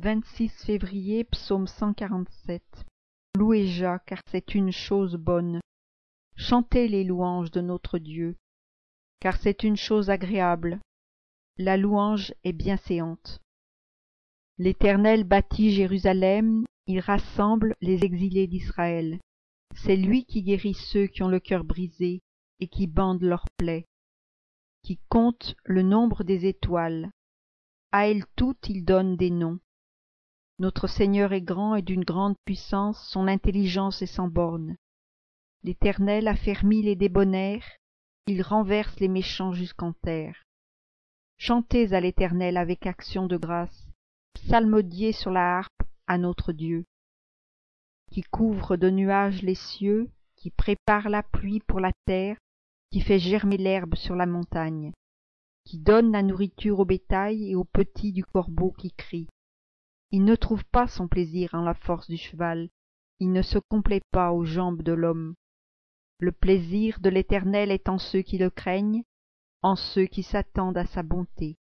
26 février, psaume 147. Louez Jah, car c'est une chose bonne. Chantez les louanges de notre Dieu, car c'est une chose agréable. La louange est bienséante. L'Éternel bâtit Jérusalem, il rassemble les exilés d'Israël. C'est lui qui guérit ceux qui ont le cœur brisé et qui bande leurs plaies, qui compte le nombre des étoiles. À elles toutes il donne des noms. Notre Seigneur est grand et d'une grande puissance, son intelligence est sans bornes. L'Éternel affermit les débonnaires, il renverse les méchants jusqu'en terre. Chantez à l'Éternel avec action de grâce, psalmodiez sur la harpe à notre Dieu, qui couvre de nuages les cieux, qui prépare la pluie pour la terre, qui fait germer l'herbe sur la montagne, qui donne la nourriture au bétail et aux petits du corbeau qui crie. Il ne trouve pas son plaisir en la force du cheval, il ne se complaît pas aux jambes de l'homme. Le plaisir de l'Éternel est en ceux qui le craignent, en ceux qui s'attendent à sa bonté.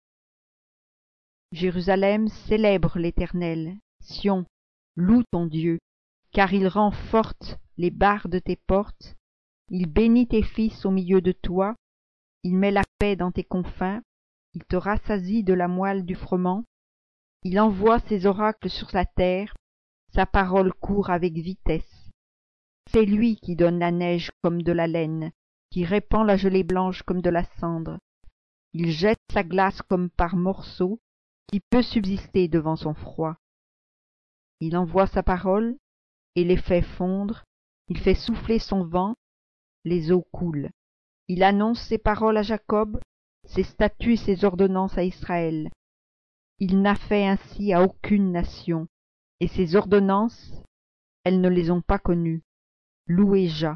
Jérusalem célèbre l'Éternel, Sion, loue ton Dieu, car il rend fortes les barres de tes portes, il bénit tes fils au milieu de toi, il met la paix dans tes confins, il te rassasie de la moelle du froment, il envoie ses oracles sur la terre, sa parole court avec vitesse. C'est lui qui donne la neige comme de la laine, qui répand la gelée blanche comme de la cendre. Il jette sa glace comme par morceaux, qui peut subsister devant son froid. Il envoie sa parole, et les fait fondre, il fait souffler son vent, les eaux coulent. Il annonce ses paroles à Jacob, ses statuts et ses ordonnances à Israël. Il n'a fait ainsi à aucune nation, et ses ordonnances, elles ne les ont pas connues. Louez Jah.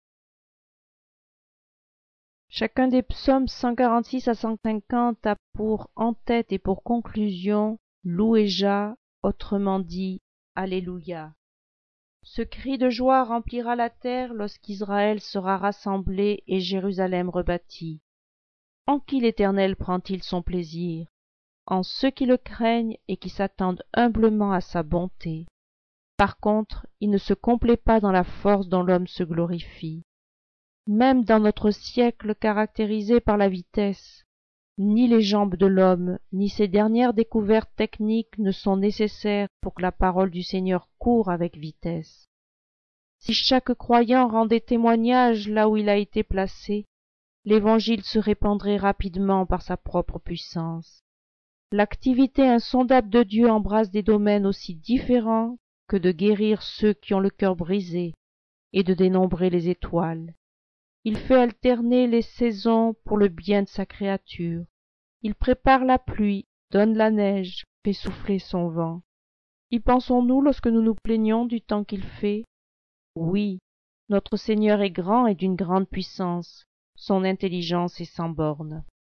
Chacun des psaumes 146 à 150 a pour en-tête et pour conclusion Louez Jah, autrement dit Alléluia. Ce cri de joie remplira la terre lorsqu'Israël sera rassemblé et Jérusalem rebâtie. En qui l'Éternel prend-il son plaisir? En ceux qui le craignent et qui s'attendent humblement à sa bonté. Par contre, il ne se complaît pas dans la force dont l'homme se glorifie. Même dans notre siècle caractérisé par la vitesse, ni les jambes de l'homme, ni ses dernières découvertes techniques ne sont nécessaires pour que la parole du Seigneur coure avec vitesse. Si chaque croyant rendait témoignage là où il a été placé, l'Évangile se répandrait rapidement par sa propre puissance. L'activité insondable de Dieu embrasse des domaines aussi différents que de guérir ceux qui ont le cœur brisé et de dénombrer les étoiles. Il fait alterner les saisons pour le bien de sa créature. Il prépare la pluie, donne la neige, fait souffler son vent. Y pensons-nous lorsque nous nous plaignons du temps qu'il fait? Oui, notre Seigneur est grand et d'une grande puissance, son intelligence est sans bornes.